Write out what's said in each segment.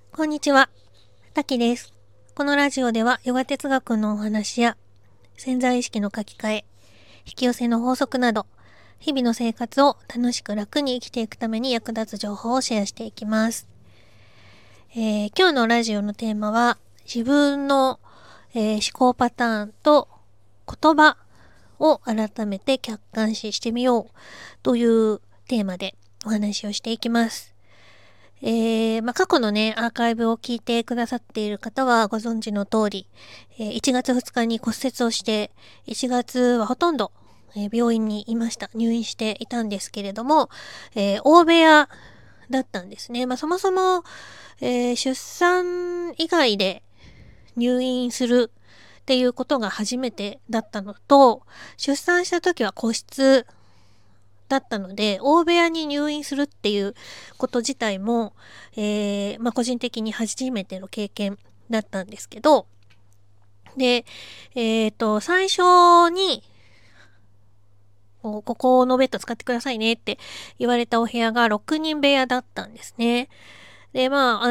こんにちは、たきです。このラジオではヨガ哲学のお話や潜在意識の書き換え、引き寄せの法則など、日々の生活を楽しく楽に生きていくために役立つ情報をシェアしていきます。今日のラジオのテーマは自分の、思考パターンと言葉を改めて客観視してみようというテーマでお話をしていきます。過去のね、アーカイブを聞いてくださっている方はご存知の通り、1月2日に骨折をして、1月はほとんど、病院にいました。入院していたんですけれども、大部屋だったんですね。そもそも、出産以外で入院するっていうことが初めてだったのと、出産した時は個室だったので、大部屋に入院するっていうこと自体も、個人的に初めての経験だったんですけど、で、最初に、ここのベッド使ってくださいねって言われたお部屋が6人部屋だったんですね。で、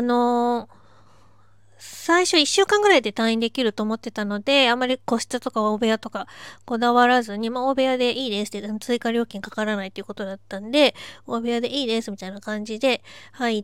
最初1週間ぐらいで退院できると思ってたので、あまり個室とか大部屋とかこだわらずに、大部屋でいいですって、追加料金かからないっていうことだったんで、大部屋でいいですみたいな感じで入って、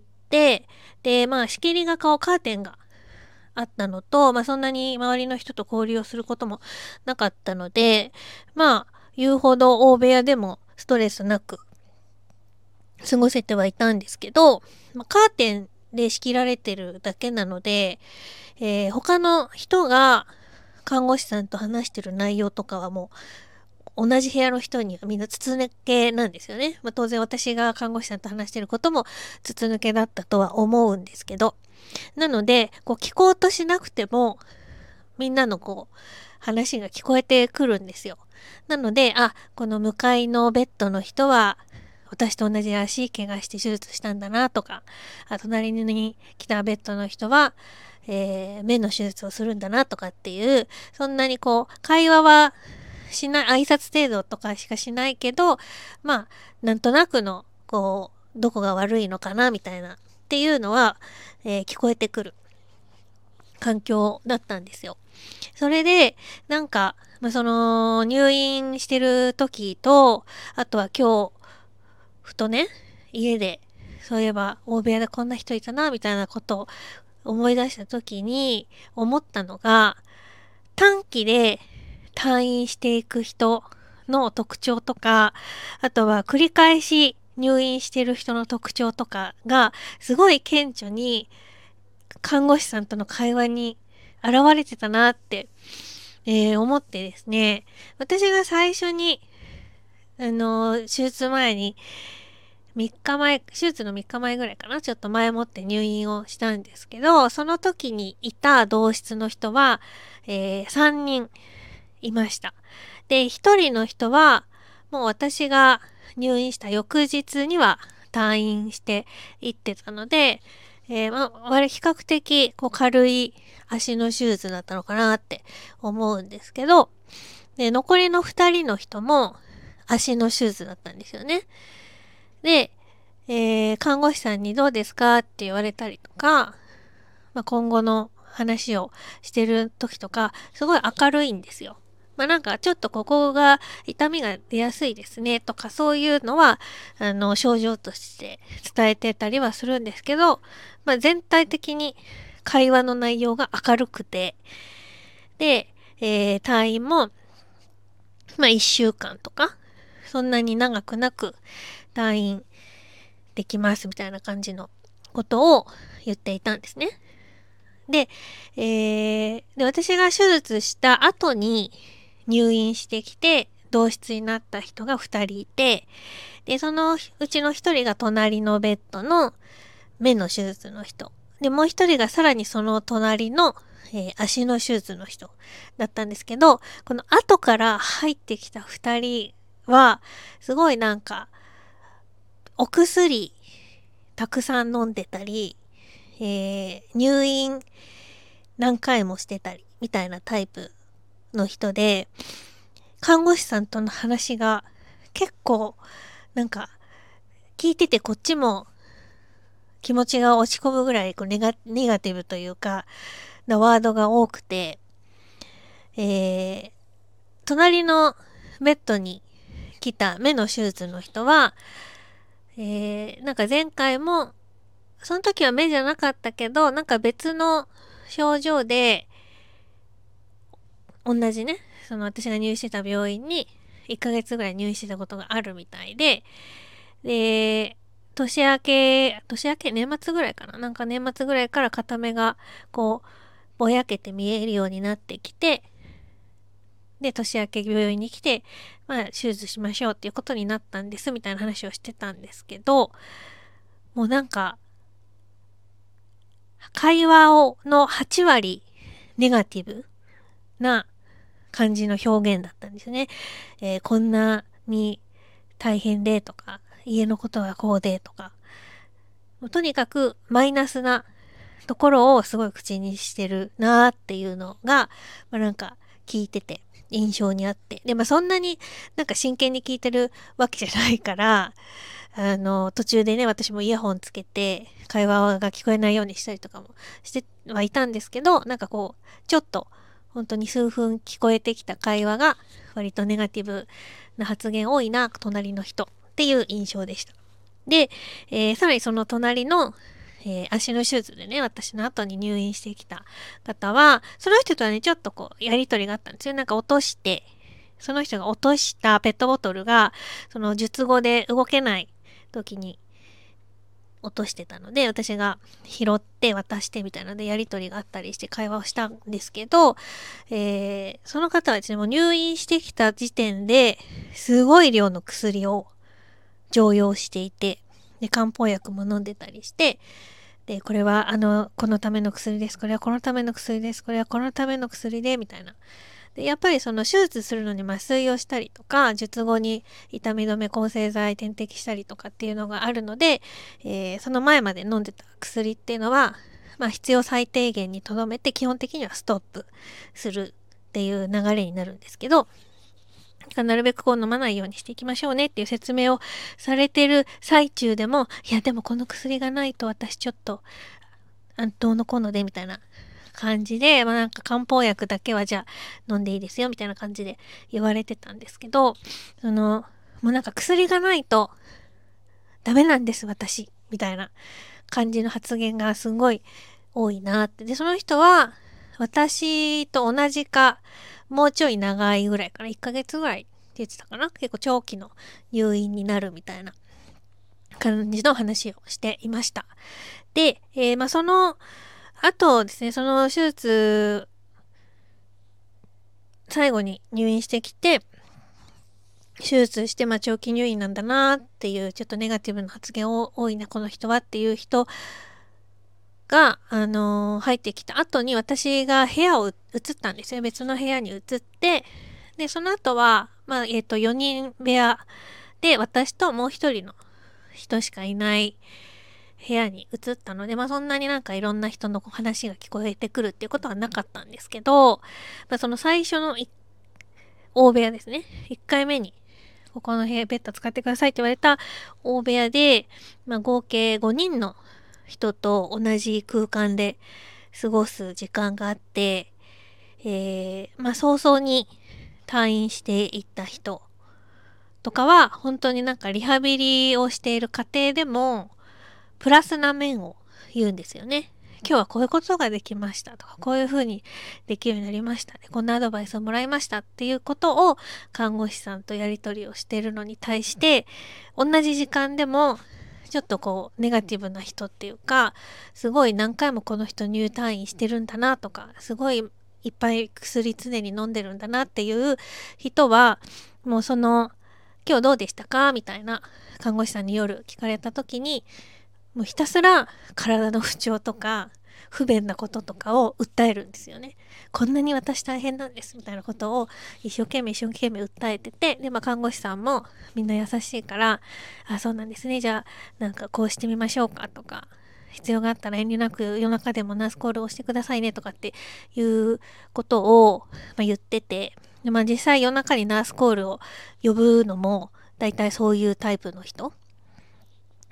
で、仕切りがカーテンがあったのと、そんなに周りの人と交流をすることもなかったので、言うほど大部屋でもストレスなく過ごせてはいたんですけど、カーテンで仕切られてるだけなので、他の人が看護師さんと話してる内容とかはもう同じ部屋の人にはみんな筒抜けなんですよね。当然私が看護師さんと話してることも筒抜けだったとは思うんですけど。なので、聞こうとしなくてもみんなの話が聞こえてくるんですよ。なので、この向かいのベッドの人は私と同じ足怪我して手術したんだなとか、隣に来たベッドの人は、目の手術をするんだなとかっていう、そんなに会話はしない、挨拶程度とかしかしないけど、なんとなくの、どこが悪いのかなみたいなっていうのは、聞こえてくる環境だったんですよ。それで、その、入院してる時と、あとは今日、ふとね、家で、そういえば、大部屋でこんな人いたな、みたいなことを思い出した時に、思ったのが、短期で退院していく人の特徴とか、あとは繰り返し入院してる人の特徴とかが、すごい顕著に、看護師さんとの会話に現れてたなって、思ってですね、私が最初に、手術前に、3日前、手術の3日前ぐらいかな、ちょっと前もって入院をしたんですけど、その時にいた同室の人は、3人いました。で、1人の人は、もう私が入院した翌日には退院していってたので、割比較的軽い足の手術だったのかなって思うんですけど、で、残りの2人の人も足の手術だったんですよね。で、看護師さんにどうですかって言われたりとか、今後の話をしてる時とか、すごい明るいんですよ。ちょっとここが痛みが出やすいですねとかそういうのは、症状として伝えてたりはするんですけど、全体的に会話の内容が明るくて、で、退院も、1週間とか、そんなに長くなく退院できますみたいな感じのことを言っていたんですね。で、私が手術した後に入院してきて、同室になった人が2人いて、で、そのうちの1人が隣のベッドの目の手術の人。で、もう1人がさらにその隣の、足の手術の人だったんですけど、この後から入ってきた2人は、すごいお薬たくさん飲んでたり、入院何回もしてたりみたいなタイプの人で、看護師さんとの話が結構聞いててこっちも気持ちが落ち込むぐらいネガティブというか、なワードが多くて、隣のベッドに来た目の手術の人は、なんか前回も、その時は目じゃなかったけど、なんか別の症状で、同じね、その私が入院してた病院に1ヶ月ぐらい入院してたことがあるみたいで、年明け、年末ぐらいかな、なんか年末ぐらいから片目がこう、ぼやけて見えるようになってきて、で、年明け病院に来て、手術しましょうっていうことになったんです、みたいな話をしてたんですけど、もうなんか、会話の8割ネガティブな感じの表現だったんですね。こんなに大変でとか、家のことはこうでとか、とにかくマイナスなところをすごい口にしてるなーっていうのが、なんか聞いてて印象にあって。で、そんなになんか真剣に聞いてるわけじゃないから、途中でね、私もイヤホンつけて会話が聞こえないようにしたりとかもしてはいたんですけど、なんかこう、ちょっと本当に数分聞こえてきた会話が割とネガティブな発言多いな、隣の人っていう印象でした。で、さらにその隣の、足の手術でね、私の後に入院してきた方は、その人とはね、ちょっとこう、やりとりがあったんですよ。なんか落として、その人が落としたペットボトルが、その術後で動けない時に落としてたので、私が拾って渡してみたいなのでやりとりがあったりして会話をしたんですけど、その方はですね、もう入院してきた時点ですごい量の薬を常用していて、で、漢方薬も飲んでたりして、で、これはこのための薬です。これはこのための薬です。これはこのための薬で、みたいな。で、やっぱりその手術するのに麻酔をしたりとか、術後に痛み止め抗生剤点滴したりとかっていうのがあるので、その前まで飲んでた薬っていうのは、必要最低限にとどめて基本的にはストップするっていう流れになるんですけど、なるべくこう飲まないようにしていきましょうねっていう説明をされてる最中でも、いやでもこの薬がないと私ちょっと、どうのこうのでみたいな感じで、なんか漢方薬だけはじゃあ飲んでいいですよみたいな感じで言われてたんですけど、もうなんか薬がないとダメなんです私みたいな感じの発言がすごい多いなって。で、その人は私と同じかもうちょい長いぐらいかな、1ヶ月ぐらいって言ってたかな、結構長期の入院になるみたいな感じの話をしていました。で、その後ですね、その手術最後に入院してきて、手術して長期入院なんだなっていうちょっとネガティブな発言多いなこの人はっていう人が、入ってきた後に私が部屋を移ったんですよ。別の部屋に移って、で、その後は、4人部屋で私ともう一人の人しかいない部屋に移ったので、そんなになんかいろんな人の話が聞こえてくるっていうことはなかったんですけど、その最初の大部屋ですね。1回目に、ここの部屋ベッド使ってくださいって言われた大部屋で、合計5人の人と同じ空間で過ごす時間があって、早々に退院していった人とかは、本当になんかリハビリをしている過程でも、プラスな面を言うんですよね。今日はこういうことができましたとか、こういうふうにできるようになりましたね。こんなアドバイスをもらいましたっていうことを看護師さんとやり取りをしているのに対して、同じ時間でもちょっとこうネガティブな人っていうか、すごい何回もこの人入退院してるんだなとか、すごいいっぱい薬常に飲んでるんだなっていう人は、もう今日どうでしたかみたいな看護師さんに夜聞かれた時に、もうひたすら体の不調とか不便なこととかを訴えるんですよね。こんなに私大変なんですみたいなことを一生懸命訴えてて、で、看護師さんもみんな優しいから、あ、そうなんですね。じゃあなんかこうしてみましょうかとか、必要があったら遠慮なく夜中でもナースコールをしてくださいねとかっていうことを、言ってて、で、実際夜中にナースコールを呼ぶのも大体そういうタイプの人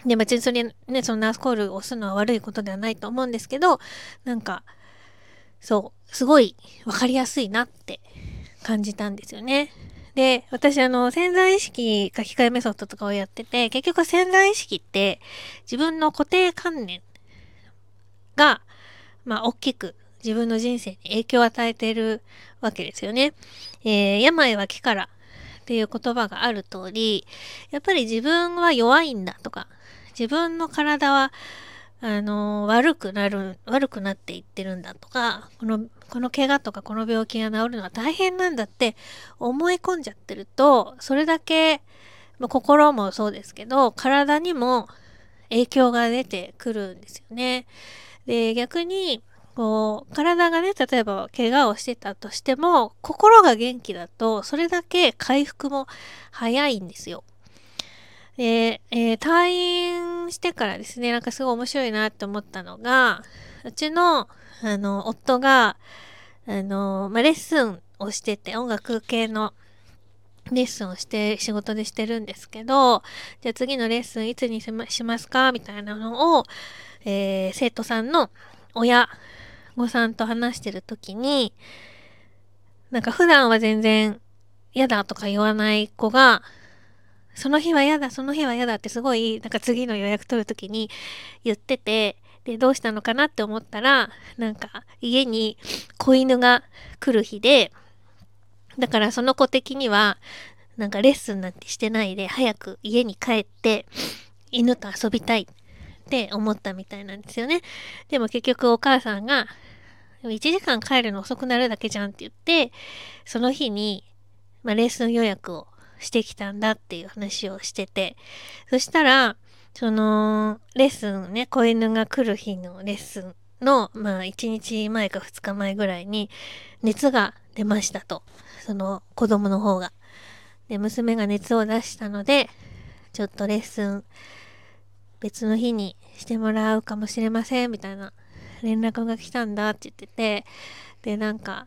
で、別にそれね、そのナースコールを押すのは悪いことではないと思うんですけど、なんか、そう、すごいわかりやすいなって感じたんですよね。で、私潜在意識書き換えメソッドとかをやってて、結局潜在意識って自分の固定観念が、大きく自分の人生に影響を与えているわけですよね。病は気からっていう言葉がある通り、やっぱり自分は弱いんだとか、自分の体は悪くなっていってるんだとか、この怪我とかこの病気が治るのは大変なんだって思い込んじゃってると、それだけ、心もそうですけど、体にも影響が出てくるんですよね。で、逆に、体がね、例えば怪我をしてたとしても、心が元気だと、それだけ回復も早いんですよ。で、退院してからですね、なんかすごい面白いなって思ったのが、うちの、夫が、レッスンをしてて、音楽系のレッスンを仕事でしてるんですけど、じゃあ次のレッスンいつにしますかみたいなのを、生徒さんの親御さんと話してるときに、なんか普段は全然嫌だとか言わない子が、その日は嫌だ、その日は嫌だってすごい、なんか次の予約取るときに言ってて、で、どうしたのかなって思ったら、なんか家に子犬が来る日で、だからその子的には、なんかレッスンなんてしてないで、早く家に帰って犬と遊びたいって思ったみたいなんですよね。でも結局お母さんが、1時間帰るの遅くなるだけじゃんって言って、その日に、レッスン予約をしてきたんだっていう話をしてて、そしたら、レッスンね、子犬が来る日のレッスンの、1日前か2日前ぐらいに、熱が出ましたと。その子供の方が。で、娘が熱を出したので、ちょっとレッスン別の日にしてもらうかもしれません、みたいな連絡が来たんだって言ってて、で、なんか、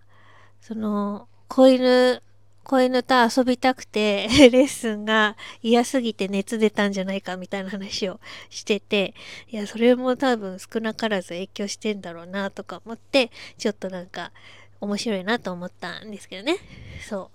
子犬と遊びたくて、レッスンが嫌すぎて熱出たんじゃないかみたいな話をしてて、いや、それも多分少なからず影響してんだろうなとか思って、ちょっとなんか面白いなと思ったんですけどね。そう。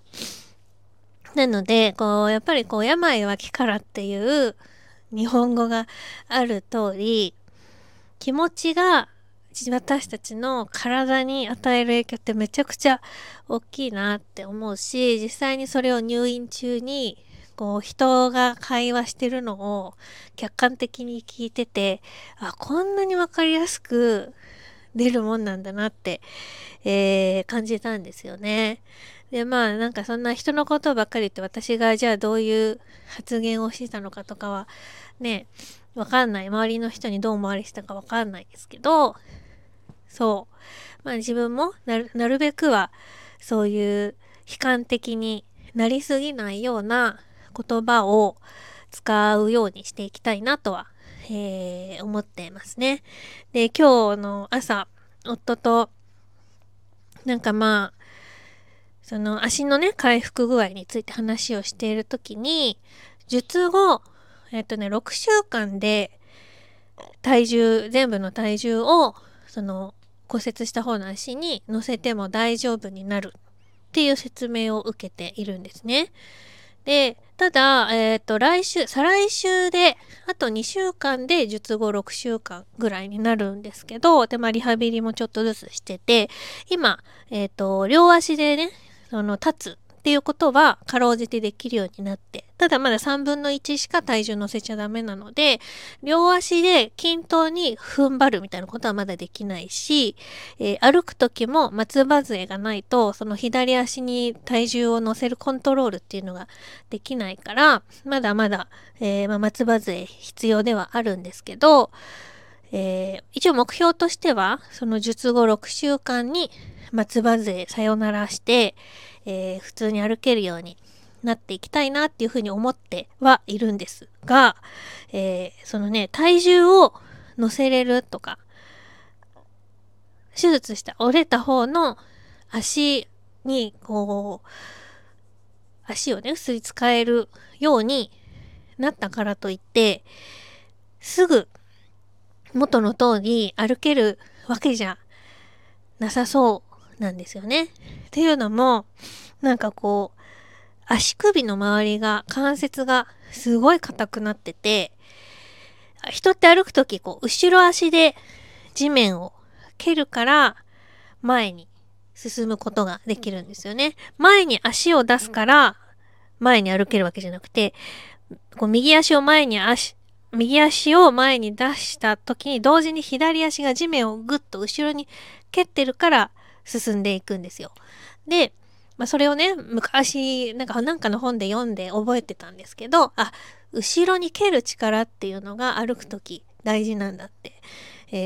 なので、やっぱり病は気からっていう日本語がある通り、気持ちが私たちの体に与える影響ってめちゃくちゃ大きいなって思うし、実際にそれを入院中に人が会話してるのを客観的に聞いてて、こんなにわかりやすく出るもんなんだなって、感じたんですよね。で、なんかそんな人のことばっかり言って私がじゃあどういう発言をしてたのかとかはね、わかんない。周りの人にどう思われてたかわかんないですけど、そう。自分もなるべくはそういう悲観的になりすぎないような言葉を使うようにしていきたいなとは、思ってますね。で、今日の朝、夫となんかその足のね、回復具合について話をしているときに、術後、6週間で全部の体重を、骨折した方の足に乗せても大丈夫になるっていう説明を受けているんですね。で、ただ、再来週で、あと2週間で術後6週間ぐらいになるんですけど、で、リハビリもちょっとずつしてて、今、両足でね、立つっていうことは、かろうじてできるようになって、ただまだ3分の1しか体重乗せちゃダメなので、両足で均等に踏ん張るみたいなことはまだできないし、歩くときも松葉杖がないと、その左足に体重を乗せるコントロールっていうのができないから、まだまだ、松葉杖必要ではあるんですけど、一応目標としては、その術後6週間に松葉杖さよならして、普通に歩けるようになっていきたいなっていうふうに思ってはいるんですが、そのね、体重を乗せれるとか、手術した折れた方の足に足をね、普通に使えるようになったからといって、 すぐ元の通り歩けるわけじゃなさそうなんですよね。っていうのも、なんかこう、足首の周りが、関節がすごい硬くなってて、人って歩くとき、こう、後ろ足で地面を蹴るから前に進むことができるんですよね。前に足を出すから前に歩けるわけじゃなくて、こう右足を前に出した時に同時に左足が地面をぐっと後ろに蹴ってるから進んでいくんですよ。で、それをね、昔なんかの本で読んで覚えてたんですけど、後ろに蹴る力っていうのが歩く時大事なんだって、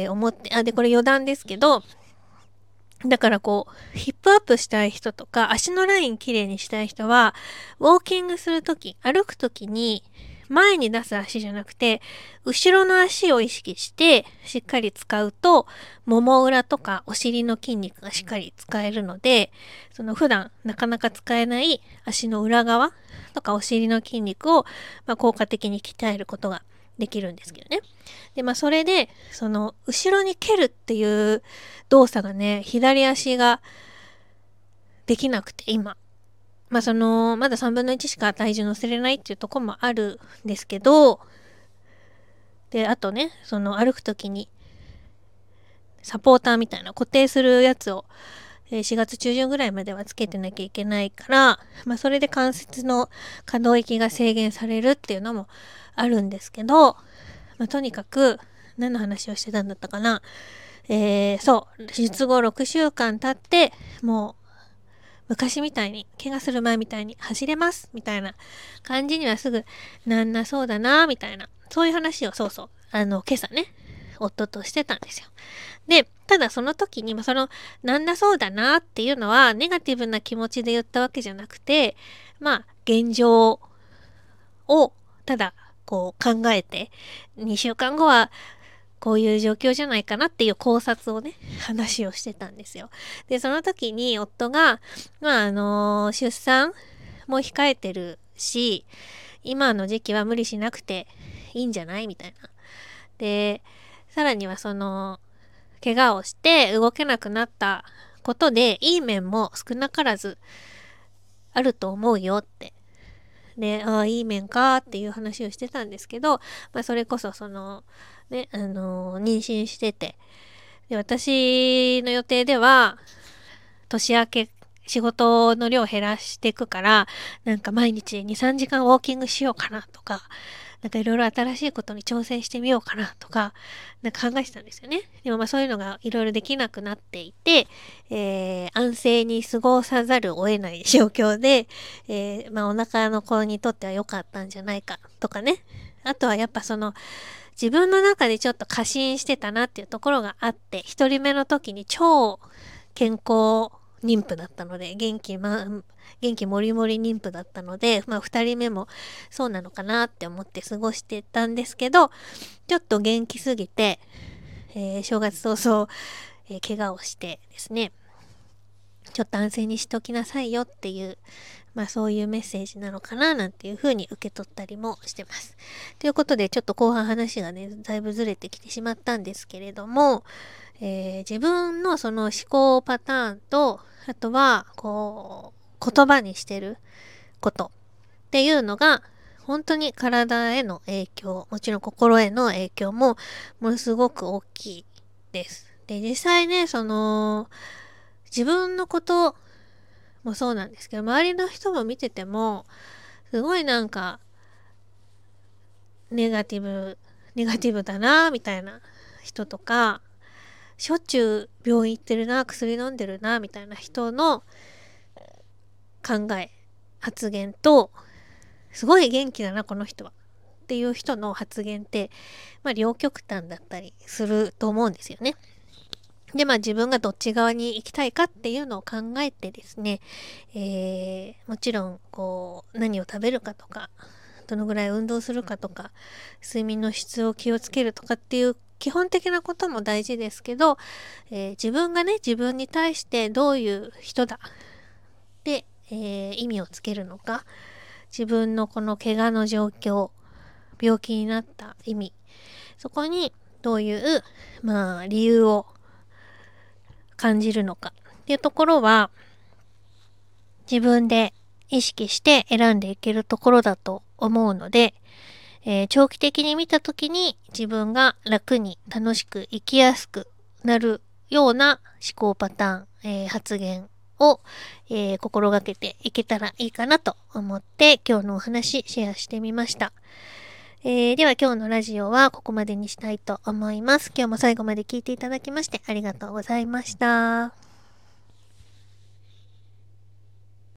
思って、でこれ余談ですけど、だからこう、ヒップアップしたい人とか、足のラインきれいにしたい人は、ウォーキングするとき、歩くときに、前に出す足じゃなくて、後ろの足を意識して、しっかり使うと、もも裏とかお尻の筋肉がしっかり使えるので、その普段なかなか使えない足の裏側とかお尻の筋肉を、効果的に鍛えることができるんですけどね。で、それで、その、後ろに蹴るっていう動作がね、左足ができなくて、今。まだ3分の1しか体重乗せれないっていうところもあるんですけど、で、あとね、歩くときに、サポーターみたいな固定するやつを、4月中旬ぐらいまではつけてなきゃいけないから、それで関節の可動域が制限されるっていうのもあるんですけど、とにかく、何の話をしてたんだったかな。そう、術後6週間経って、もう、昔みたいに、怪我する前みたいに走れます、みたいな感じにはすぐなんなそうだな、みたいな。そういう話を、今朝ね、夫としてたんですよ。で、ただその時に、なんだそうだなっていうのは、ネガティブな気持ちで言ったわけじゃなくて、現状を、ただ、こう考えて、2週間後は、こういう状況じゃないかなっていう考察をね、話をしてたんですよ。で、その時に夫が、出産も控えてるし、今の時期は無理しなくていいんじゃないみたいな。で、さらには怪我をして動けなくなったことで、いい面も少なからずあると思うよって。で、いい面かっていう話をしてたんですけど、それこそね、妊娠してて、で、私の予定では、年明け、仕事の量を減らしていくから、なんか毎日2、3時間ウォーキングしようかなとか、なんかいろいろ新しいことに挑戦してみようかなとか、なんか考えてたんですよね。でもそういうのがいろいろできなくなっていて、安静に過ごさざるを得ない状況で、お腹の子にとっては良かったんじゃないかとかね。あとはやっぱ自分の中でちょっと過信してたなっていうところがあって、一人目の時に超健康妊婦だったので、元気もりもり妊婦だったので、二人目もそうなのかなって思って過ごしてたんですけど、ちょっと元気すぎて、正月早々、怪我をしてですね、ちょっと安静にしときなさいよっていう、そういうメッセージなのかななんていう風に受け取ったりもしてます。ということで、ちょっと後半話がね、だいぶずれてきてしまったんですけれども、自分のその思考パターンと、あとは、言葉にしてることっていうのが、本当に体への影響、もちろん心への影響も、ものすごく大きいです。で、実際ね、自分のこともそうなんですけど、周りの人も見てても、すごいなんか、ネガティブだな、みたいな人とか、しょっちゅう病院行ってるな、薬飲んでるな、みたいな人の考え、発言と、すごい元気だな、この人は。っていう人の発言って、両極端だったりすると思うんですよね。で、自分がどっち側に行きたいかっていうのを考えてですね、もちろん、何を食べるかとか、どのぐらい運動するかとか、睡眠の質を気をつけるとかっていう基本的なことも大事ですけど、自分がね、自分に対してどういう人だって、意味をつけるのか、自分のこの怪我の状況、病気になった意味、 そこにどういう、理由を感じるのかっていうところは、自分で意識して選んでいけるところだと思うので、長期的に見たときに自分が楽に楽しく生きやすくなるような思考パターン、発言を、心がけていけたらいいかなと思って今日のお話シェアしてみました。では今日のラジオはここまでにしたいと思います。今日も最後まで聞いていただきましてありがとうございました。